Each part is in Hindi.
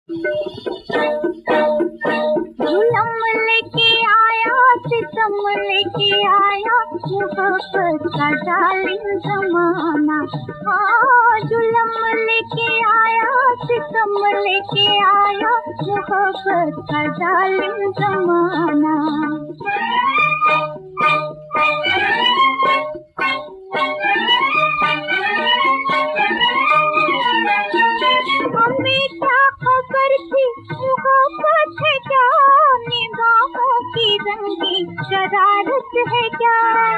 झूलम लेके आया, सितम लेके आया, मोहब्बत का जालिम जमाना। हाँ, झूलम लेके आया, सितम लेके आया, मोहब्बत का जालिम जमाना। हमें क्या खबर थी मोहब्बत है क्या, निगाहों की रंगीन शरारत है क्या।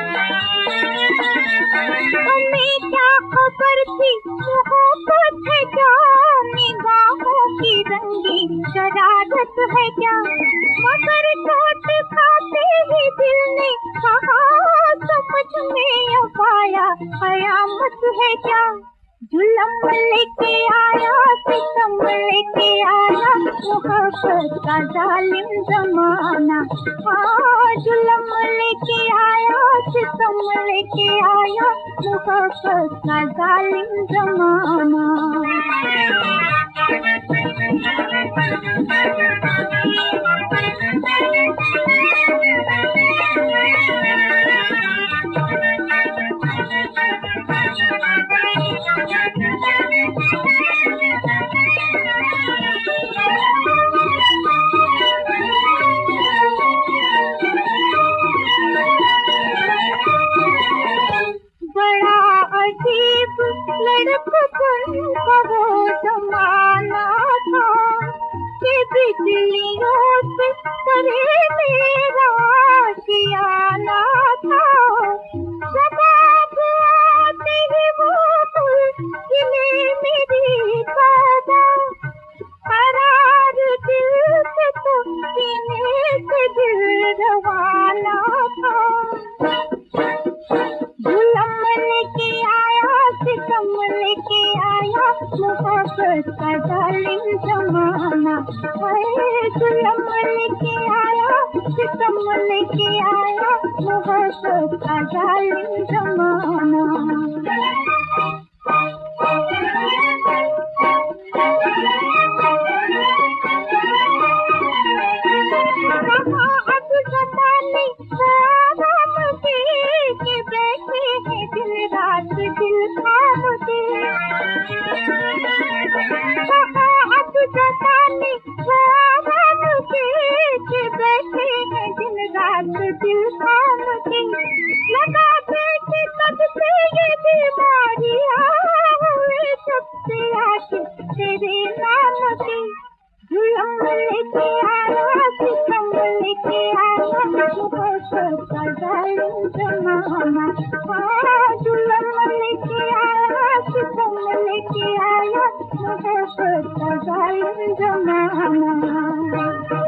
हमें क्या खबर थी मोहब्बत है क्या, निगाहों की रंगीन शरारत है क्या। मगर चोट खाते ही दिल ने कहा, समझ में अब आया कयामत है क्या। झूलम लेके आया, सितम लेके आया, मोहब्बत का जालिम जमाना। हाँ, झूलम लेके आया, सितम लेके आया, मोहब्बत का जालिम जमाना। बड़ा अजीब लड़कपन का वो जमाना था कि बिजलियों से करे मेरा आशियाना था। शबाब आते ही वो खिले मेरी सदा, करार दिल से तो सीने से दिल रवाना था। झूलम लेके आया, सितम लेके आया, मोहब्बत का जालिम जमाना। हाय, झूलम लेके आया, सितम लेके आया, मोहब्बत का जालिम जमाना। अब जताने आराम से कि बैठे हैं दिन रात दिल थाम के। अब जताने आराम से कि बैठे हैं दिन रात दिल थाम के। लगा बैठे तब से ये बीमारियां हुए सबसे आगे तेरे नाम के। झूलम लेके आया, सितम लेके आया, मोहब्बत का जालिम जमाना। हाँ, झूलम लेके आया, सितम लेके आया, मोहब्बत का जालिम जमाना।